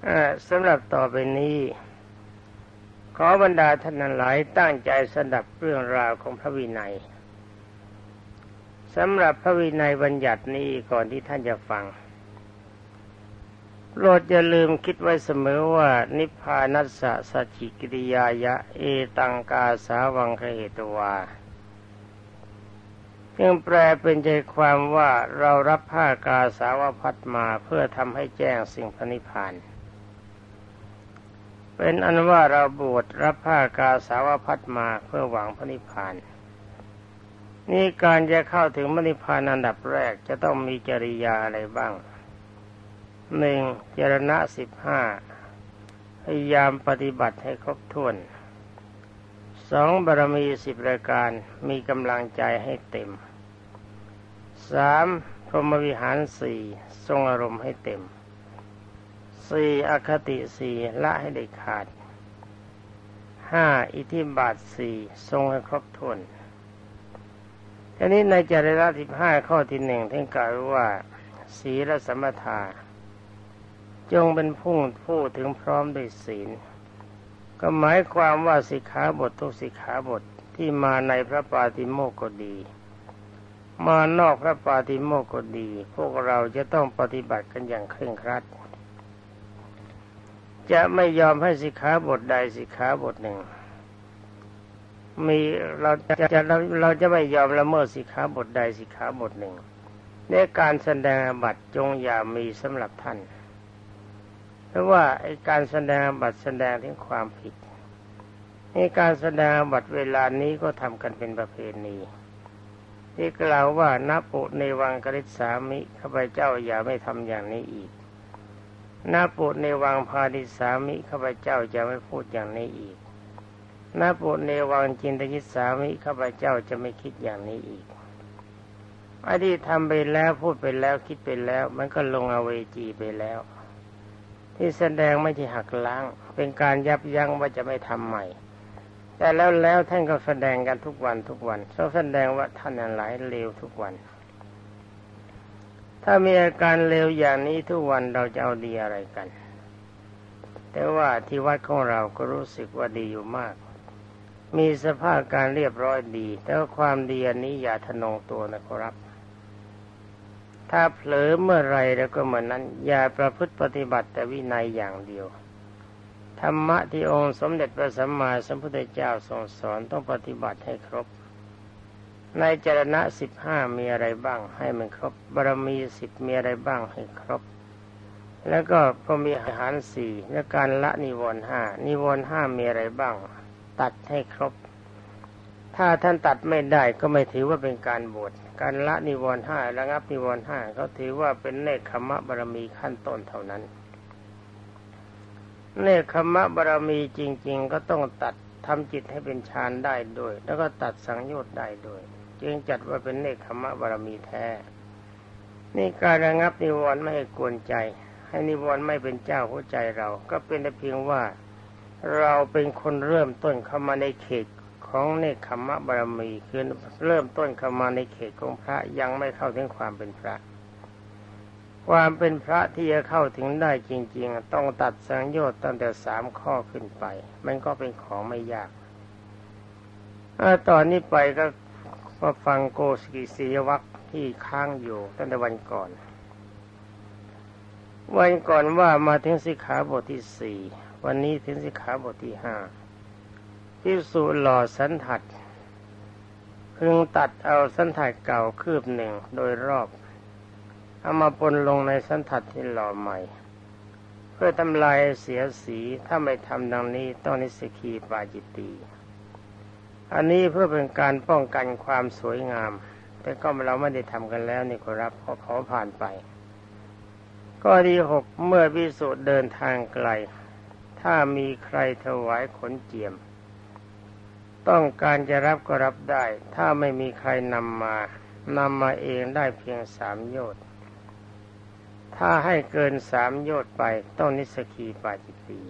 สำหรับต่อไปนี้ขอบรรดาท่านทั้งหลายตั้งใจสดับเรื่องราวของพระวินัยสำหรับพระวินัยบัญญัตินี้ก่อนที่ท่านจะฟังโปรดอย่าลืมคิดไว้เสมอว่านิพพานัสสะสัจจิกิริยายะเอตังกาสาวังคเหตวาจึงแปลเป็นใจความว่าเรารับผ้ากาสาวพัดมาเพื่อทำให้แจ้งสิ่งพระนิพพานเป็นอันว่าเราบวชรับผ้ากาสาวพัดมาเพื่อหวังพระนิพพานนี่การจะเข้าถึงพระนิพพานอันดับแรกจะต้องมีจริยาอะไรบ้าง1. จรณะ15พยายามปฏิบัติให้ครบถ้วน 2. บารมี10รายการมีกำลังใจให้เต็ม 3. พรหมวิหาร4ทรงอารมณ์ให้เต็ม 4. อคติ4ละให้ได้ขาด 5. อิทธิบาท4ทรงให้ครบถ้วนทีนี้ในจริยา15ข้อที่1ท่านกล่าวว่าศีลสัมปทาจงเป็นผู้ถึงพร้อมด้วยศีลก็หมายความว่าสิกขาบททุกสิกขาบทที่มาในพระปาติโมกข์ก็ดีมานอกพระปาติโมกข์ก็ดีพวกเราจะต้องปฏิบัติกันอย่างเคร่งครัดจะไม่ยอมให้สิกขาบทใดสิกขาบทหนึ่งเราจะไม่ยอมละเมิดสิกขาบทใดสิกขาบทหนึ่งในการแสดงอาบัติจงอย่ามีสำหรับท่านเพราะว่าการแสดงอาบัติแสดงถึงความผิดในการแสดงอาบัติเวลานี้ก็ทำกันเป็นประเพณีที่กล่าวว่านับปุเนวังกฤษสามิข้าพเจ้าอย่าไม่ทำอย่างนี้อีกนับปุเนวังพาดิสามิข้าพเจ้าจะไม่พูดอย่างนี้อีกนับปุเนวังจินตยิสามิข้าพเจ้าจะไม่คิดอย่างนี้อีกไอ้ที่ทำไปแล้วพูดไปแล้วคิดไปแล้วมันก็ลงอเวจีไปแล้วที่แสดงไม่ใช่หักล้างเป็นการยับยั้งว่าจะไม่ทำใหม่แต่แล้วท่านก็แสดงกันทุกวันเขาแสดงว่าท่านหลายเลวทุกวันถ้ามีอาการเลวอย่างนี้ทุกวันเราจะเอาดีอะไรกันแต่ว่าที่วัดของเราก็รู้สึกว่าดีอยู่มากมีสภาพการเรียบร้อยดีแต่ว่าความดีอันนี้อย่าทะนงตัวนะครับถ้าเผลอเมื่อไรแล้วก็เหมือนนั้นอย่าประพฤติปฏิบัติแต่วินัยอย่างเดียวธรรมะที่องค์สมเด็จพระสัมมาสัมพุทธเจ้าทรงสอนต้องปฏิบัติให้ครบในจรณะ15มีอะไรบ้างให้มันครบบารมี10มีอะไรบ้างให้ครบแล้วก็พรหมวิหาร4และการละนิวรณ์5นิวรณ์5มีอะไรบ้างตัดให้ครบถ้าท่านตัดไม่ได้ก็ไม่ถือว่าเป็นการบวชการละนิวรณ์5ระงับนิวรณ์5เขาถือว่าเป็นเนกขมะบารมีขั้นต้นเท่านั้นเนกขมะบารมีจริงๆก็ต้องตัดทำจิตให้เป็นฌานได้ด้วยแล้วก็ตัดสังโยชน์ได้ด้วยจึงจัดว่าเป็นเนกขมะบารมีแท้นี่การระงับนิวรณ์ไม่ให้กวนใจให้นิวรณ์ไม่เป็นเจ้าหัวใจเราก็เป็นแต่เพียงว่าเราเป็นคนเริ่มต้นเข้ามาในเขตของเนกขมะบารมีคือเริ่มต้นเข้ามาในเขตของพระยังไม่เข้าถึงความเป็นพระความเป็นพระที่จะเข้าถึงได้จริงๆต้องตัดสังโยชน์ตั้งแต่3ข้อขึ้นไปมันก็เป็นของไม่ยากตอนนี้ไปก็มาฟังโกสกิสียวรรคที่ค้างอยู่ตั้งแต่วันก่อนว่ามาถึงสิกขาบทที่4วันนี้ถึงสิกขาบทที่5ภิกษุหล่อสันทัดพึงตัดเอาสันทัดเก่าคืบหนึ่งโดยรอบเอามาปนลงในสันทัดที่หล่อใหม่เพื่อทำลายเสียสีถ้าไม่ทำดังนี้ต้องนิสกีปาจิตตีอันนี้เพื่อเป็นการป้องกันความสวยงามแต่ก็เราไม่ได้ทำกันแล้วนี่ขอรับขอผ่านไปข้อที่6เมื่อภิกษุเดินทางไกลถ้ามีใครถวายขนเจียมต้องการจะรับก็รับได้ถ้าไม่มีใครนำมาเองได้เพียง3โยชน์ถ้าให้เกิน3โยชน์ไปต้องนิสกีปาจิตตี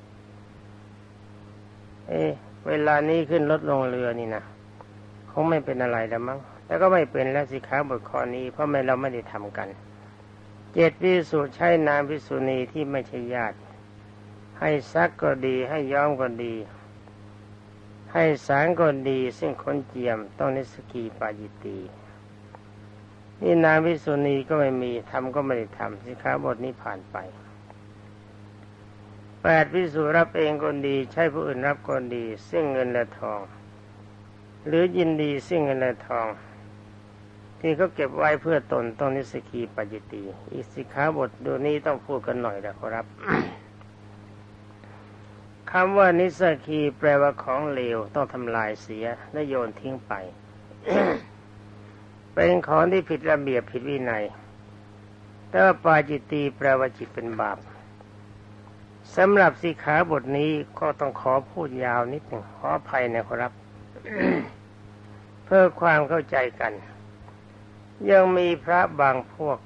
เวลานี้ขึ้นรถลงเรือนี่นะคงไม่เป็นอะไรแล้วมั้งแต่ก็ไม่เป็นแล้วสิขาบทข้อนี้เพราะเราไม่ได้ทำกัน7ภิกษุใช้นามภิกษุณีที่ไม่ใช่ญาติให้ซักก็ดีให้ย้อมก็ดีให้สางก็ดีซึ่งคนเจียมต้องนิสกีปาจิตตีนี่นางภิกษุณีก็ไม่มีทำก็ไม่ได้ทำสิกขาบทนี้ผ่านไป8ภิกษุรับเองก็ดีใช้ผู้อื่นรับก็ดีซึ่งเงินและทองหรือยินดีซึ่งเงินและทองที่เขาเก็บไว้เพื่อตนต้องนิสกีปาจิตตีอีกสิกขาบทดูนี้ต้องพูดกันหน่อยนะครับ คำว่านิสกีแปลว่าของเลวต้องทำลายเสียและโยนทิ้งไป เป็นของที่ผิดระเบียบผิดวินัยแต่ว่าปาจิตตีแปลว่าจิตเป็นบาปสำหรับสิกขาบทนี้ก็ต้องขอพูดยาวนิดหนึ่งขออภัยนะครับ เพื่อความเข้าใจกันยังมีพระบางพวก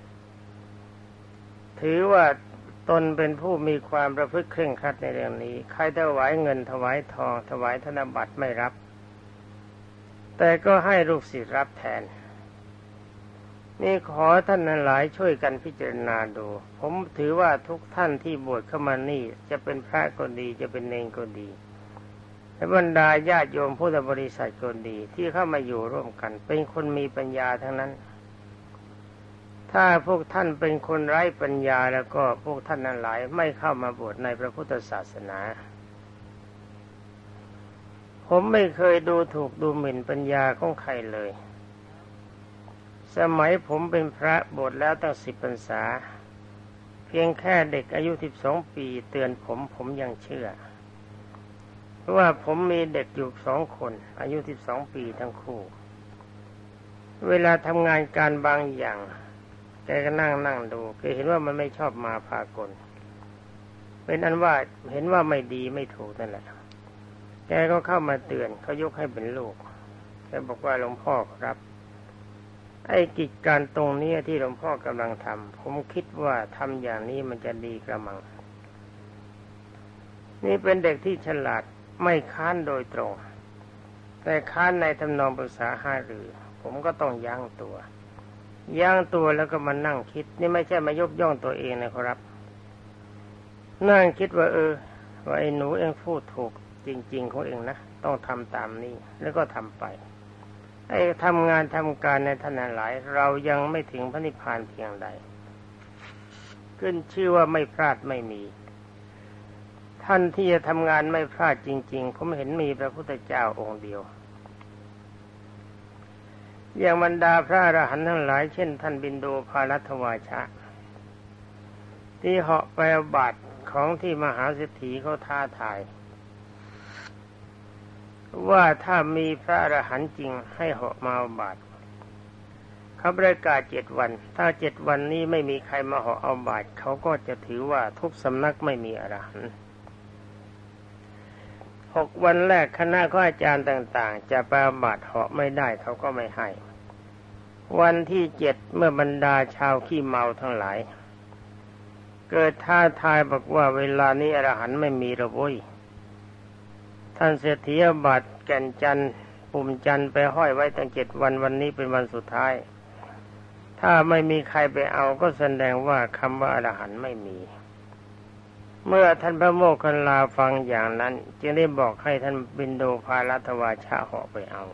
ถือว่าตนเป็นผู้มีความประพฤติเคร่งครัดในเรื่องนี้ใครถวายเงินถวายทองถวายธนบัตรไม่รับแต่ก็ให้ลูกศิษย์รับแทนนี่ขอท่านหลายช่วยกันพิจารณาดูผมถือว่าทุกท่านที่บวชเข้ามานี่จะเป็นพระก็ดีจะเป็นเณรก็ดีและบรรดาญาติโยมพุทธบริษัทก็ดีที่เข้ามาอยู่ร่วมกันเป็นคนมีปัญญาทั้งนั้นถ้าพวกท่านเป็นคนไร้ปัญญาแล้วก็พวกท่านนั้นหลายไม่เข้ามาบวชในพระพุทธศาสนาผมไม่เคยดูถูกดูหมิ่นปัญญาของใครเลยสมัยผมเป็นพระบวชแล้วตั้ง10 พรรษาเพียงแค่เด็กอายุ12 ปีเตือนผมยังเชื่อเพราะว่าผมมีเด็กอยู่2 คนอายุ12 ปีทั้งคู่เวลาทำงานการบางอย่างแกก็นั่งดูแกเห็นว่ามันไม่ชอบมาพากลเป็นอันว่าเห็นว่าไม่ดีไม่ถูกนั่นแหละแกก็เข้ามาเตือนเขายกให้เป็นลูกแกบอกว่าหลวงพ่อครับไอ้กิจการตรงนี้ที่หลวงพ่อกำลังทำผมคิดว่าทำอย่างนี้มันจะดีกระมังนี่เป็นเด็กที่ฉลาดไม่ค้านโดยตรงแต่ค้านในทำนองปรึกษาหารือผมก็ต้องยั้งตัวแล้วก็มานั่งคิดนี่ไม่ใช่มายกย่องตัวเองนะครับนั่งคิดว่าว่าไอ้หนูเองพูดถูกจริงๆของเองนะต้องทำตามนี้แล้วก็ทำไปไอ้ทำงานทำการในท่านหลายเรายังไม่ถึงพระนิพพานเพียงใดขึ้นชื่อว่าไม่พลาดไม่มีท่านที่จะทำงานไม่พลาดจริงๆผมเห็นมีพระพุทธเจ้าองค์เดียวอย่างบรรดาพระอรหันต์ทั้งหลายเช่นท่านบิณโดภารทวาชะที่เหาะไปเอาบาตรของที่มหาเศรษฐีเขาท้าทายว่าถ้ามีพระอรหันต์จริงให้เหาะมาเอาบาตรเขาประกาศ7 วันถ้า7 วันนี้ไม่มีใครมาเหาะเอาบาตรเขาก็จะถือว่าทุกสำนักไม่มีอรหันต์6 วันแรกคณะของอาจารย์ต่างๆจะไปเอาบาตรเหาะไม่ได้เขาก็ไม่ให้วันที่7เมื่อบรรดาชาวขี้เมาทั้งหลายเกิดท้าทายบอกว่าเวลานี้อรหันต์ไม่มีหรอกเว้ยท่านเศรษฐีเอาบาตรแก่นจันทร์ปุ่มจันทร์ไปห้อยไว้ตั้ง7 วันวันนี้เป็นวันสุดท้ายถ้าไม่มีใครไปเอาก็แสดงว่าคำว่าอรหันต์ไม่มีเมื่อท่านพระโมคคัลลาฟังอย่างนั้นจึงได้บอกให้ท่านบิณโดภารทวาชะเหาะไปเอา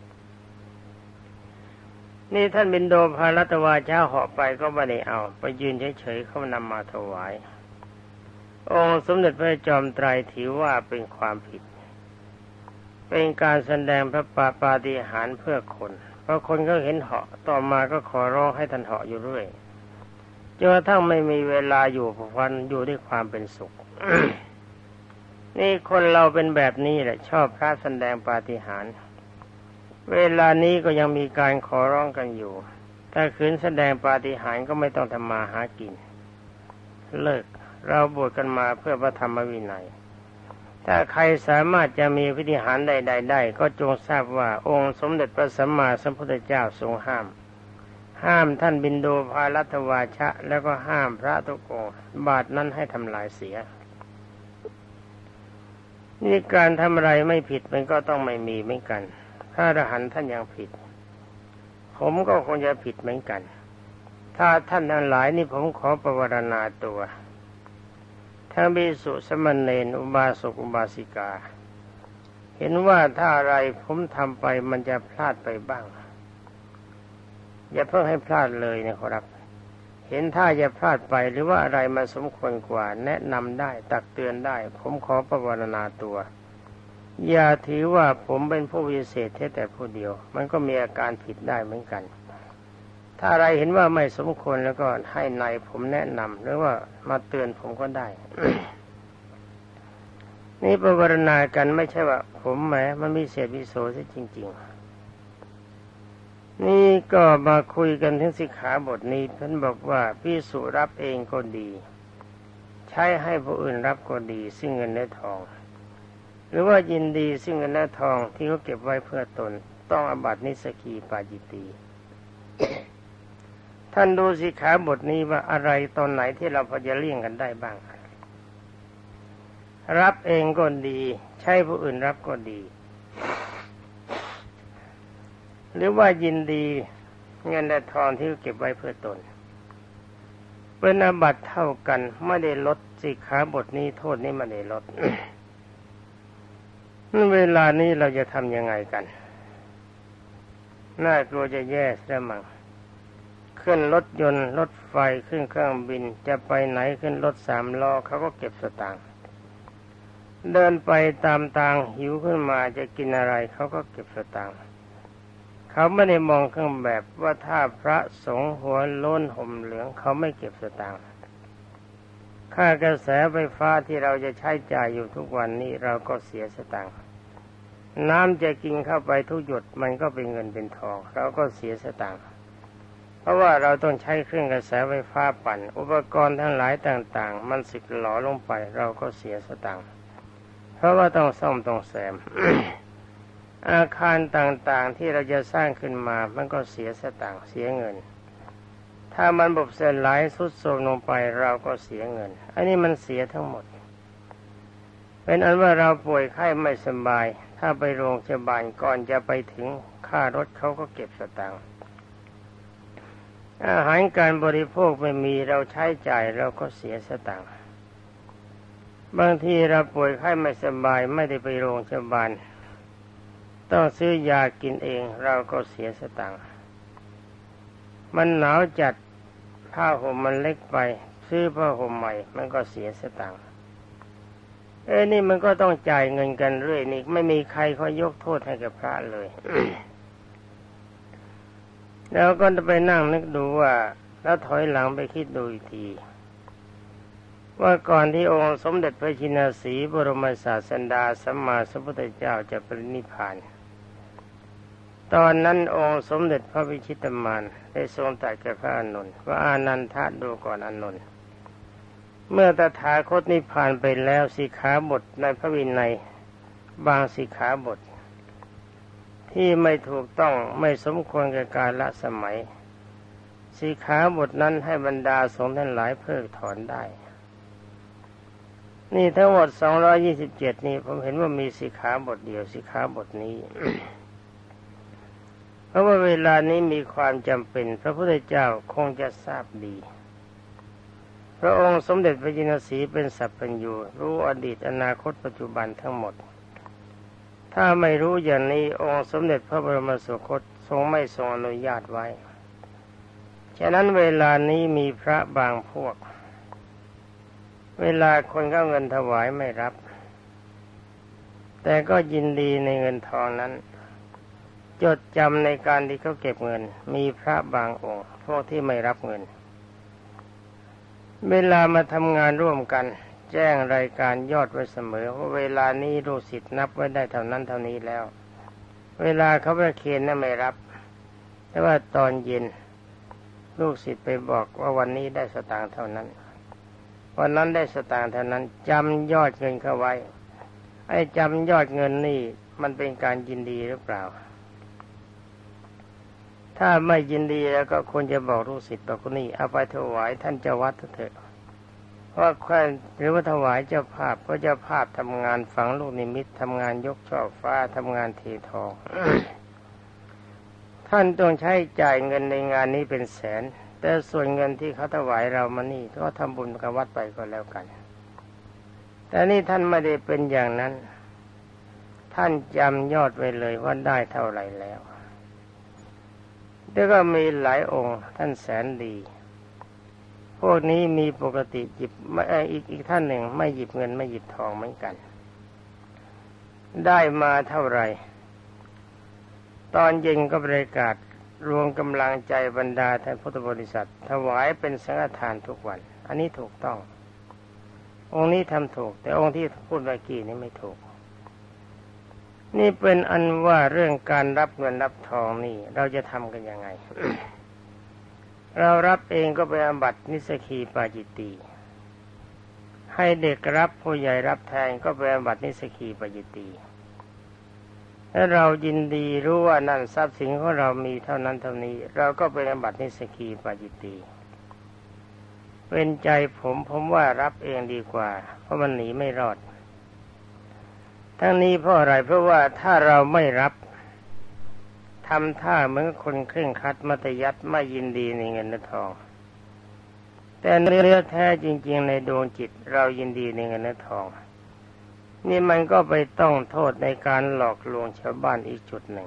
นี่ท่านบิณโดภารทวาชะเหาะไปก็ไม่ได้เอาไปยืนเฉยๆเขานำมาถวายองค์สมเด็จพระจอมไตรถือว่าเป็นความผิดเป็นการแสดงพระปาฏิหาริย์เพื่อคนเพราะคนก็เห็นเหาะต่อมาก็ขอร้องให้ท่านเหาะอยู่เรื่อยจนกระทั่งไม่มีเวลาอยู่วันอยู่ด้วยความเป็นสุข นี่คนเราเป็นแบบนี้แหละชอบพระแสดงปาฏิหาริย์เวลานี้ก็ยังมีการขอร้องกันอยู่ถ้าขืนแสดงปาฏิหาริย์ก็ไม่ต้องทำมาหากินเลิกเราบวชกันมาเพื่อพระธรรมวินัยถ้าใครสามารถจะมีปาฏิหาริย์ใดๆได้ก็จงทราบว่าองค์สมเด็จพระสัมมาสัมพุทธเจ้าทรงห้ามท่านบิณโดภารทวาชะแล้วก็ห้ามพระทุกองค์บาตรนั้นให้ทำลายเสียนี่การทำอะไรไม่ผิดมันก็ต้องไม่มีเหมือนกันถ้าอรหันต์ท่านยังผิดผมก็คงจะผิดเหมือนกันถ้าท่านทั้งหลายนี่ผมขอประวารณาตัวทั้งภิกษุสมณเณรอุบาสกอุบาสิกาเห็นว่าถ้าอะไรผมทำไปมันจะพลาดไปบ้างอย่าเพิ่งให้พลาดเลยนะครับเห็นถ้าจะพลาดไปหรือว่าอะไรมาสมควรกว่าแนะนำได้ตักเตือนได้ผมขอประวารณาตัวอย่าถือว่าผมเป็นผู้วิเศษแค่แต่ผู้เดียวมันก็มีอาการผิดได้เหมือนกันถ้าอะไรเห็นว่าไม่สมควรแล้วก็ให้นายผมแนะนำหรือว่ามาเตือนผมก็ได้ นี่ประวารณากันไม่ใช่ว่าผมแหมมันมีเศษวิโสซะจริงๆนี่ก็มาคุยกันถึงสิกขาบทนี้ท่านบอกว่าภิกษุรับเองก็ดีใช้ให้ผู้อื่นรับก็ดีซึ่งเงินและทองหรือว่ายินดีซึ่งเงินและทองที่เขาเก็บไว้เพื่อตนต้องอาบัตินิสกีปาจิตตีท่านดูสิกขาบทนี้ว่าอะไรตอนไหนที่เราพอจะเลี่ยงกันได้บ้างรับเองก็ดีใช้ผู้อื่นรับก็ดีหรือว่ายินดีเงินและทองที่เก็บไว้เพื่อตนเป็นอาบัติเท่ากันไม่ได้ลดสิกขาบทนี้โทษนี้ไม่ได้ลด เวลานี้เราจะทำยังไงกันน่ากลัวจะแย่ซะมั่งขึ้นรถยนต์รถไฟขึ้นเครื่องบินจะไปไหนขึ้นรถ3 ล้อเขาก็เก็บสตางค์เดินไปตามทางหิวขึ้นมาจะกินอะไรเขาก็เก็บสตางค์เขาไม่ได้มองเครื่องแบบว่าถ้าพระสงฆ์หัวโล้นห่มเหลืองเขาไม่เก็บสตางค์ค่ากระแสไฟฟ้าที่เราจะใช้จ่ายอยู่ทุกวันนี้เราก็เสียสตางค์น้ำจะกินเข้าไปทุกหยดมันก็เป็นเงินเป็นทองเราก็เสียสตางค์เพราะว่าเราต้องใช้เครื่องกระแสไฟฟ้าปั่นอุปกรณ์ทั้งหลายต่างๆมันสึกหลอลงไปเราก็เสียสตางค์เพราะว่าต้องซ่อมต้องแซม อาคารต่างๆที่เราจะสร้างขึ้นมามันก็เสียสตางค์เสียเงินถ้ามันบุบเสลายทรุดโทรมลงไปเราก็เสียเงินอันนี้มันเสียทั้งหมดเป็นอันว่าเราป่วยไข้ไม่สบายถ้าไปโรงพยาบาลก่อนจะไปถึงค่ารถเขาก็เก็บสตางค์อาหารการบริโภคไม่มีเราใช้จ่ายเราก็เสียสตางค์บางทีเราป่วยไข้ไม่สบายไม่ได้ไปโรงพยาบาลต้องซื้อยากินเองเราก็เสียสตางค์มันหนาวจัดผ้าห่มมันเล็กไปซื้อผ้าห่มใหม่มันก็เสียสตางค์นี่มันก็ต้องจ่ายเงินกันเรื่อยนี่ไม่มีใครเขายกโทษให้กับพระเลย แล้วก็จะไปนั่งนึกดูว่าแล้วถอยหลังไปคิดดูอีกทีว่าก่อนที่องค์สมเด็จพระชินสีห์บรมศาสดาสัมมาสัมพุทธเจ้าจะปรินิพพานตอนนั้นองค์สมเด็จพระวิชิตมารได้ทรงตรัสแก่พระอานนท์ว่าอานันทะดูก่อนอานนท์เมื่อตถาคตนิพพานไปแล้วสิกขาบทในพระวินัยบางสิกขาบทที่ไม่ถูกต้องไม่สมควรแก่กาลสมัยสิกขาบทนั้นให้บรรดาสงฆ์ทั้งหลายเพิกถอนได้นี่ทั้งหมด227นี่ผมเห็นว่ามีสิกขาบทเดียวสิกขาบทนี้ เพราะว่าเวลานี้มีความจำเป็นพระพุทธเจ้าคงจะทราบดีพระองค์สมเด็จพระจินสีห์เป็นสัพพัญญูรู้อดีตอนาคตปัจจุบันทั้งหมดถ้าไม่รู้อย่างนี้องค์สมเด็จพระบรมสุคตทรงไม่ทรงอนุญาตไว้ฉะนั้นเวลานี้มีพระบางพวกเวลาคนก็เงินถวายไม่รับแต่ก็ยินดีในเงินทองนั้นจดจำในการที่เขาเก็บเงินมีพระบางองค์พวกที่ไม่รับเงินเวลามาทำงานร่วมกันแจ้งรายการยอดไว้เสมอว่าเวลานี้ลูกศิษย์นับไว้ได้เท่านั้นเท่านี้แล้วเวลาเขาประเคนนั้นไม่รับแต่ว่าตอนเย็นลูกศิษย์ไปบอกว่าวันนี้ได้สตางค์เท่านั้นวันนั้นได้สตางค์เท่านั้นจำยอดเงินเข้าไว้ไอ้จำยอดเงินนี่มันเป็นการยินดีหรือเปล่าถ้าไม่ยินดีแล้วก็ควรจะบอกลูกศิษย์บอกคนนี้เอาไปถวายท่านเจ้าวัดเถอะเพราะแคว้นหรือว่าถวายเจ้าภาพเพราะเจ้าภาพทำงานฝังลูกนิมิตทำงานยกช่อฟ้าทำงานเททอง ท่านต้องใช้จ่ายเงินในงานนี้เป็นแสนแต่ส่วนเงินที่เขาถวายเรามานี่ก็ทำบุญกับวัดไปก็แล้วกันแต่นี่ท่านไม่ได้เป็นอย่างนั้นท่านจำยอดไว้เลยว่าได้เท่าไหร่แล้วแล้วก็มีหลายองค์ท่านแสนดีพวกนี้มีปกติหยิบอีกท่านหนึ่งไม่หยิบเงินไม่หยิบทองเหมือนกันได้มาเท่าไหร่ตอนเย็นก็ประกาศรวมกำลังใจบรรดาท่านพุทธบริษัทถวายเป็นสังฆทานทุกวันอันนี้ถูกต้ององค์นี้ทำถูกแต่องค์ที่พูดเมื่อกี้นี้ไม่ถูกนี่เป็นอันว่าเรื่องการรับเงินรับทองนี่เราจะทำกันยังไง เรารับเองก็เป็นอาบัตินิสกีปาจิตตีให้เด็กรับผู้ใหญ่รับแทนก็เป็นอาบัตินิสกีปาจิตตีถ้าเรายินดีรู้ว่านั่นทรัพย์สินของเรามีเท่านั้นเท่านี้เราก็เป็นอาบัตินิสกีปาจิตตีเป็นใจผมว่ารับเองดีกว่าเพราะมันหนีไม่รอดทั้งนี้เพราะอะไรเพราะว่าถ้าเราไม่รับทำท่าเหมือนคนเคร่งครัดมัธยัสถ์ไม่ยินดีในเงินและทองแต่เนื้อแท้จริงๆในดวงจิตเรายินดีในเงินและทองนี่มันก็ไปต้องโทษในการหลอกลวงชาวบ้านอีกจุดหนึ่ง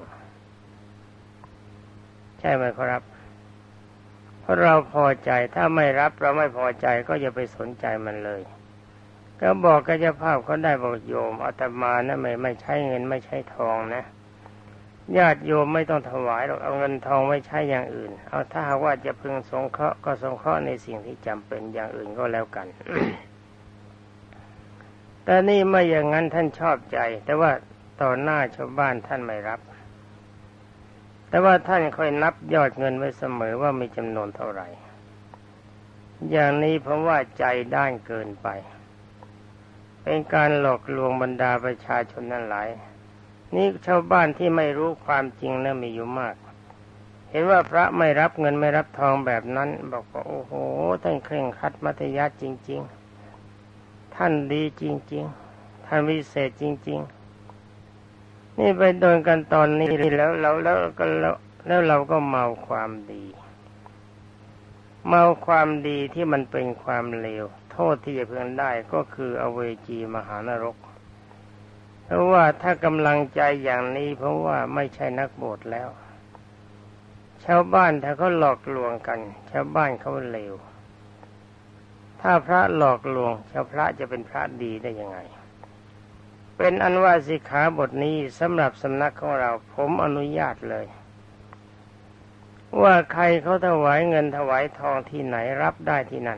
ใช่ไหมครับเพราะเราพอใจถ้าไม่รับเราไม่พอใจก็อย่าไปสนใจมันเลยก็บอกกับเจ้าภาพเขาได้บอกโยมอาตมานะไม่ใช้เงินไม่ใช้ทองนะญาติโยมไม่ต้องถวายหรอกเอาเงินทองไว้ใช้อย่างอื่นเอาถ้าหากว่าจะพึงสงเคราะห์ก็สงเคราะห์ในสิ่งที่จำเป็นอย่างอื่นก็แล้วกัน แต่นี่ไม่อย่างนั้นท่านชอบใจแต่ว่าต่อหน้าชาวบ้านท่านไม่รับแต่ว่าท่านค่อยนับยอดเงินไว้เสมอว่ามีจำนวนเท่าไหร่อย่างนี้ผมว่าใจด้านเกินไปเป็นการหลอกลวงบรรดาประชาชนนั่นหลายนี่ชาวบ้านที่ไม่รู้ความจริงนะมีอยู่มากเห็นว่าพระไม่รับเงินไม่รับทองแบบนั้นบอกว่าโอ้โหท่านเคร่งครัดมัธยัสถ์จริงๆท่านดีจริงๆท่านวิเศษจริงๆนี่ไปโดนกันตอนนี้แล้วเราก็เมาความดีเมาความดีที่มันเป็นความเลวโทษที่จะพึงได้ก็คืออเวจีมหานรกเพราะว่าถ้ากำลังใจอย่างนี้เพราะว่าไม่ใช่นักบวชแล้วชาวบ้านถ้าเขาหลอกลวงกันชาวบ้านเขาเลวถ้าพระหลอกลวงชาวพระจะเป็นพระดีได้ยังไงเป็นอันว่าสิกขาบทนี้สำหรับสำนักของเราผมอนุญาตเลยว่าใครเขาถวายเงินถวายทองที่ไหนรับได้ที่นั่น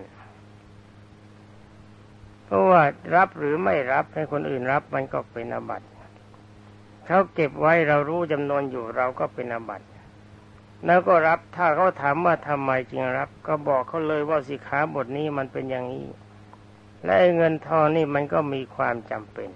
เพราะว่ารับหรือไม่รับให้คนอื่นรับมันก็เป็นอาบัติเขาเก็บไว้เรารู้จำนวนอยู่เราก็เป็นอาบัติแล้วก็รับถ้าเขาถามว่าทำไมจึงรับก็บอกเขาเลยว่าสิกขาบทนี้มันเป็นอย่างนี้และเงินทองนี่มันก็มีความจำเป็น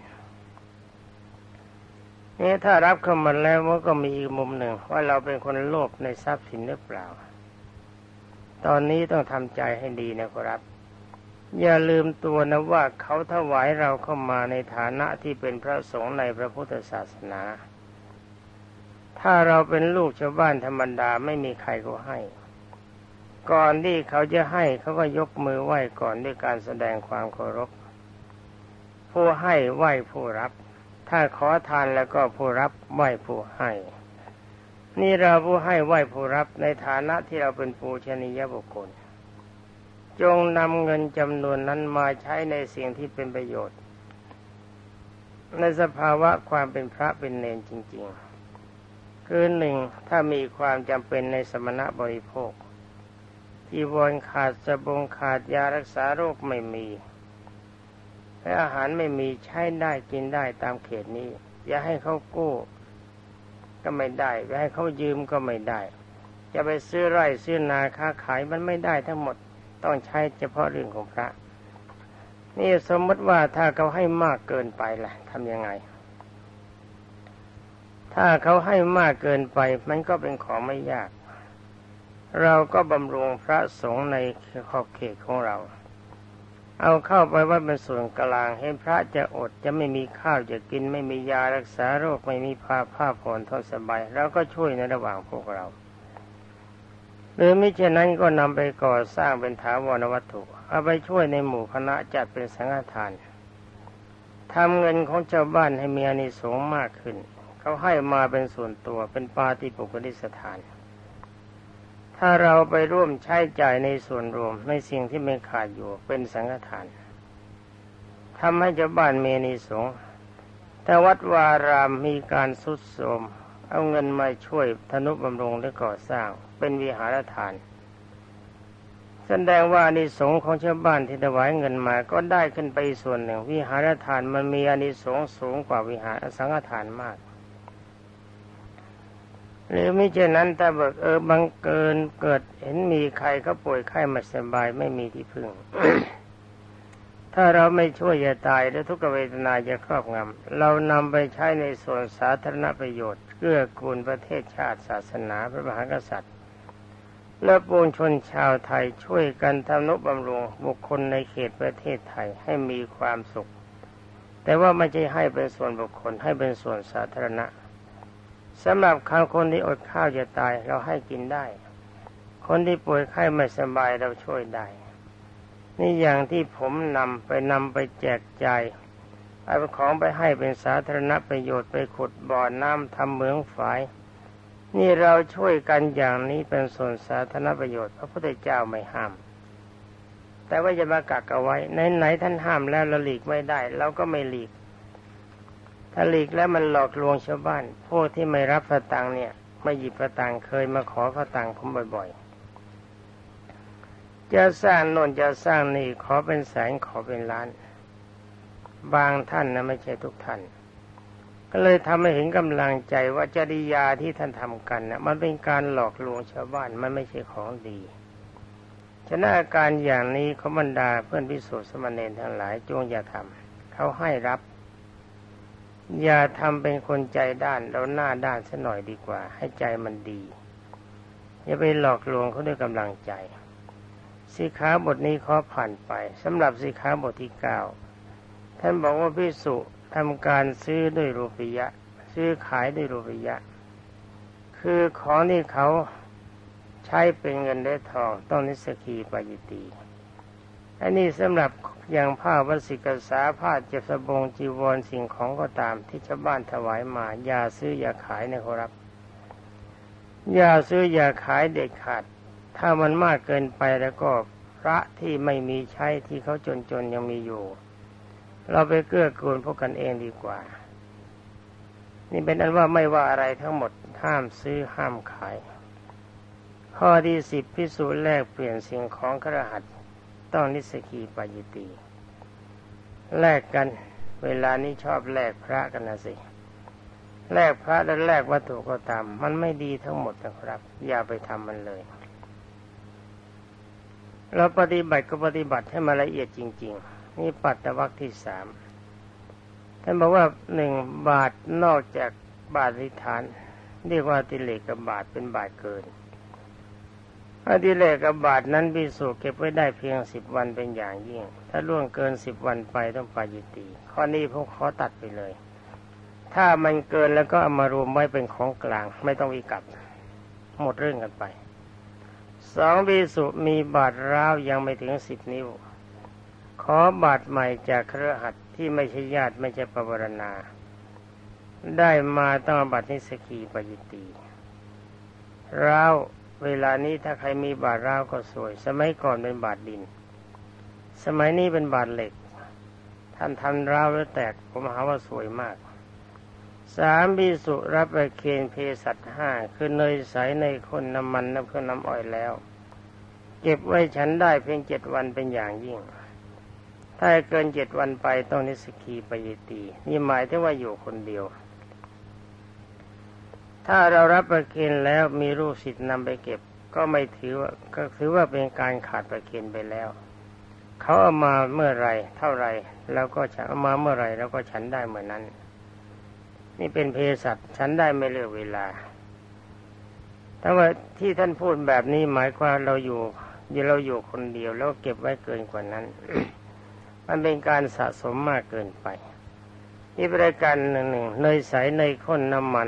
นี่ถ้ารับเข้ามาแล้วมันก็มีอีกมุมหนึ่งว่าเราเป็นคนโลภในทรัพย์สินหรือเปล่าตอนนี้ต้องทำใจให้ดีนะครับอย่าลืมตัวนะว่าเขาถวายเราเข้ามาในฐานะที่เป็นพระสงฆ์ในพระพุทธศาสนาถ้าเราเป็นลูกชาวบ้านธรรมดาไม่มีใครก็ให้ก่อนที่เขาจะให้เขาก็ยกมือไหว้ก่อนด้วยการแสดงความเคารพผู้ให้ไหว้ผู้รับถ้าขอทานแล้วก็ผู้รับไหว้ผู้ให้นี่เราผู้ให้ไหว้ผู้รับในฐานะที่เราเป็นปูชนียบุคคลจงนำเงินจำนวนนั้นมาใช้ในสิ่งที่เป็นประโยชน์ในสภาวะความเป็นพระเป็นเณรจริงๆคือหนึ่งถ้ามีความจำเป็นในสมณบริโภคจีวรขาดสบงขาดยารักษาโรคไม่มีและอาหารไม่มีใช้ได้กินได้ตามเขตนี้อย่าให้เขากู้ก็ไม่ได้อย่าให้เขายืมก็ไม่ได้จะไปซื้อไร่ซื้อนาค้าขายมันไม่ได้ทั้งหมดต้องใช้เฉพาะเรื่องของพระนี่สมมติว่าถ้าเขาให้มากเกินไปล่ะทำยังไงถ้าเขาให้มากเกินไปมันก็เป็นของไม่ยากเราก็บำรุงพระสงฆ์ในขอบเขตของเราเอาเข้าไปว่าเป็นส่วนกลางให้พระจะอดจะไม่มีข้าวจะกินไม่มียารักษาโรคไม่มีผ้าผ่อนทนสบายเราก็ช่วยในระหว่างพวกเราหรือมิฉะนั้นก็นำไปก่อสร้างเป็นถาวรวัตถุเอาไปช่วยในหมู่คณะจัดเป็นสังฆทานทำเงินของชาวบ้านให้มีอานิสงส์มากขึ้นเขาให้มาเป็นส่วนตัวเป็นปาฏิปุคลิสถานถ้าเราไปร่วมใช้จ่ายในส่วนรวมในสิ่งที่ไม่ขาดอยู่เป็นสังฆทานทำให้ชาวบ้านมีอานิสงส์แต่วัดวารามมีการทรุดโทรมเอาเงินมาช่วยทนุบำรุงและก่อสร้างเป็นวิหารทานแสดงว่าอานิสงส์ของชาวบ้านที่ถวายเงินมาก็ได้ขึ้นไปส่วนหนึ่งวิหารทานมันมีอานิสงส์สูงกว่าวิหารสังฆทานมากหรือไม่เช่นนั้นถ้าบังเกินเกิดเห็นมีใครเขาป่วยไข้ไม่สบายไม่มีที่พึ่ง ถ้าเราไม่ช่วยจะตายและทุกขเวทนาจะครอบงำเรานำไปใช้ในส่วนสาธารณประโยชน์เกื้อกูลประเทศชาติศาสนาพระมหากษัตริย์และปวงชนชาวไทยช่วยกันทำนุบำรุงบุคคลในเขตประเทศไทยให้มีความสุขแต่ว่าไม่ใช่ให้เป็นส่วนบุคคลให้เป็นส่วนสาธารณะสำหรับคนที่อดข้าวจะตายเราให้กินได้คนที่ป่วยไข้ไม่สบายเราช่วยได้นี่อย่างที่ผมนำไปแจกจ่ายเอาของไปให้เป็นสาธารณประโยชน์ไปขุดบ่อน้ำทำเหมืองฝายนี่เราช่วยกันอย่างนี้เป็นส่วนสาธารณประโยชน์พระพุทธเจ้าไม่ห้ามแต่ว่าจะมากักเอาไว้ไหนท่านห้ามแล้วเราหลีกไม่ได้เราก็ไม่หลีกถ้าหลีกแล้วมันหลอกลวงชาวบ้านพวกที่ไม่รับสตางค์เนี่ยไม่หยิบสตางค์เคยมาขอสตางค์ผมบ่อยๆจะสร้างโน่นจะสร้างนี่ขอเป็นแสนขอเป็นล้านบางท่านนะไม่ใช่ทุกท่านก็เลยทำให้เห็นกำลังใจว่าจริยาที่ท่านทำกันนะมันเป็นการหลอกลวงชาวบ้านมันไม่ใช่ของดีฉะนั้นอาการอย่างนี้ขบรรดาเพื่อนภิกษุสามเณรทั้งหลายจงอย่าทำเขาให้รับอย่าทำเป็นคนใจด้านเราหน้าด้านซะหน่อยดีกว่าให้ใจมันดีอย่าไปหลอกลวงเขาด้วยกำลังใจสิกขาบทนี้ขอผ่านไปสำหรับสิกขาบทที่9ท่านบอกว่าภิกษุทำการซื้อด้วยรูปียะซื้อขายด้วยรูปียะคือของที่เขาใช้เป็นเงินและทองต้องนิสกีปายิตีอันนี้สำหรับอย่างผ้าวสิกษาผ้าเจ็บสบงจีวรสิ่งของก็ตามที่ชาวบ้านถวายมาอย่าซื้ออย่าขายนะครับอย่าซื้ออย่าขายเด็ดขาดถ้ามันมากเกินไปแล้วก็พระที่ไม่มีใช้ที่เขาจนยังมีอยู่เราไปเกื้อกูลพวกกันเองดีกว่านี่เป็นอันว่าไม่ว่าอะไรทั้งหมดห้ามซื้อห้ามขายข้อที่10ภิกษุแลกเปลี่ยนสิ่งของคฤหัสถ์ต้องนิสกีปายิตีแลกกันเวลานี้ชอบแลกพระกันนะสิแลกพระและแลกวัตถุก็ตามมันไม่ดีทั้งหมดนะครับอย่าไปทำมันเลยเราปฏิบัติก็ปฏิบัติให้มันละเอียดจริงๆนี่ปัตตวรรคที่3ท่านบอกว่า1บาทนอกจากบาทอธิษฐานเรียกว่าอติเลกบาทเป็นบาทเกินอติเลกบาทนั้นภิกษุเก็บไว้ได้เพียง10 วันเป็นอย่างยิ่งถ้าล่วงเกิน10 วันไปต้องปายิตีข้อนี้ผมขอตัดไปเลยถ้ามันเกินแล้วก็เอามารวมไว้เป็นของกลางไม่ต้องวิกัปหมดเรื่องกันไป2ภิกษุมีบาทร้าวยังไม่ถึง10 นิ้วขอบาทใหม่จากคฤหัสถ์ที่ไม่ใช่ญาติไม่ใช่ปวารณาได้มาต้องอาบัตินิสกีปายิตีร้าวเวลานี้ถ้าใครมีบาทร้าวก็สวยสมัยก่อนเป็นบาทดินสมัยนี้เป็นบาทเหล็กท่านทำร้าวแล้วแตกผมหาว่าสวยมาก3ภิกษุรับประเคนเภสัช5คือเนยใสเนยข้นน้ำมันน้ำเครื่องน้ำอ้อยแล้วเก็บไว้ฉันได้เพียง7 วันเป็นอย่างยิ่งถ้าเกิน7 วันไปต้องนิสกีปายิตีนี่หมายถึงว่าอยู่คนเดียวถ้าเรารับประเคนแล้วมีลูกศิษย์นำไปเก็บก็ไม่ถือว่าก็ถือว่าเป็นการขาดประเคนไปแล้วเขาเอามาเมื่อไรเท่าไรแล้วก็ฉันเอามาเมื่อไรแล้วก็ฉันได้เมื่อนั้นนี่เป็นเภสัชฉันได้ไม่เลือกเวลาแต่ว่าที่ท่านพูดแบบนี้หมายความเราอยู่คนเดียวแล้วเก็บไว้เกินกว่านั้น มันเป็นการสะสมมากเกินไปนี่บริการหนึ่งเนยใสเนยข้นน้ำมัน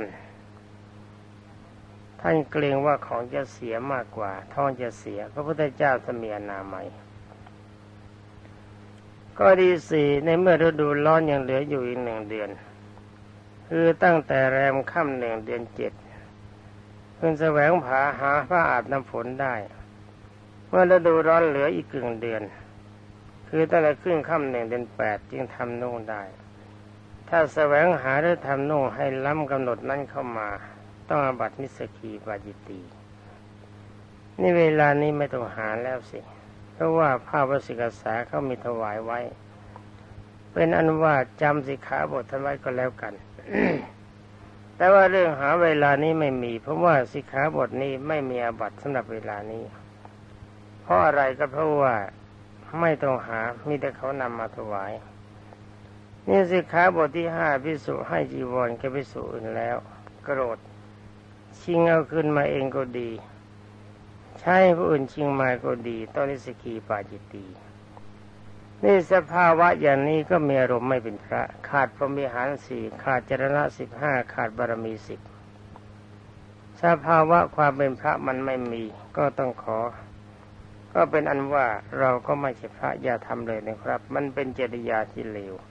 ท่านเกรงว่าของจะเสียมากกว่าท้องจะเสียพระพุทธเจ้าจะมีอนามัยก็ดีสี่ในเมื่อฤดูร้อนยังเหลืออยู่อีก1 เดือนคือตั้งแต่แรมค่ำ1 เดือน 7พึงแสวงหาผ้าอาบน้ำฝนได้เมื่อฤดูร้อนเหลืออีกครึ่งเดือนคือตั้งแต่ครึ่งค่ำ1 เดือน 8จึงทำนุ่งได้ถ้าแสวงหาหรือทำนุ่งให้ล้ำกำหนดนั้นเข้ามาต้องอาบัตินิสกีปาจิตตีนี่เวลานี้ไม่ต้องหาแล้วสิเพราะว่าพระวสิกษาเขามีถวายไว้เป็นอันว่าจำสิกขาบทท่านไว้ก็แล้วกัน แต่ว่าเรื่องหาเวลานี้ไม่มีเพราะว่าสิกขาบทนี้ไม่มีอาบัติสำหรับเวลานี้เพราะอะไรก็เพราะว่าไม่ต้องหามีแต่เขานำมาถวายนี่สิกขาบทที่5ภิกษุให้จีวรแก่ภิกษุอื่นแล้วโกรธชิงเอาคืนมาเองก็ดีใช้ผู้อื่นชิงมาก็ดีต้องนิสกีปาจิตตีนี่สภาวะอย่างนี้ก็มีอารมณ์ไม่เป็นพระขาดพรหมิหาร4ขาดจรณะ15ขาดบารมี10สภาวะความเป็นพระมันไม่มีก็ต้องขอก็เป็นอันว่าเราก็ไม่ใช่พระอย่าทำเลยนะครับมันเป็นจริยาที่เลว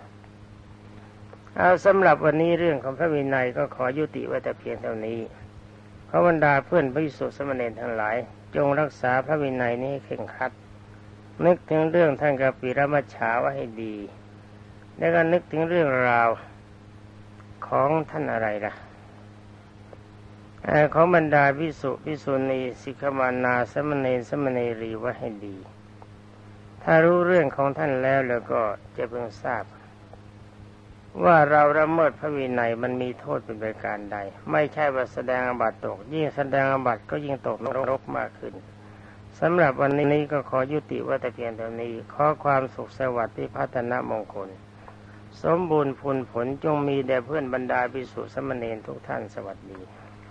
เอาสำหรับวันนี้เรื่องของพระวินัยก็ขอยุติไว้แต่เพียงเท่านี้ขอบรรดาเพื่อนภิกษุสามเณรทั้งหลายจงรักษาพระวินัยนี้ให้เคร่งครัดนึกถึงเรื่องท่านกัปปิรมัชฌาไว้ให้ดีแล้วก็นึกถึงเรื่องราวของท่านอะไรล่ะของบรรดาภิกษุภิกษุณีสิกขมานาสามเณรสามเณรีไว้ให้ดีถ้ารู้เรื่องของท่านแล้วก็จะเพิ่งทราบว่าเราละเมิดพระวินัยมันมีโทษเป็นประการใดไม่ใช่ว่าแสดงอาบัติตกยิ่งแสดงอาบัติก็ยิ่งตกนรกมากขึ้นสำหรับวันนี้ก็ขอยุติไว้แต่เพียงเท่านี้ขอความสุขสวัสดิ์พิพัฒนมงคลสมบูรณ์ผลจงมีแด่เพื่อนบรรดาภิกษุสามเณรทุกท่านสวัสดี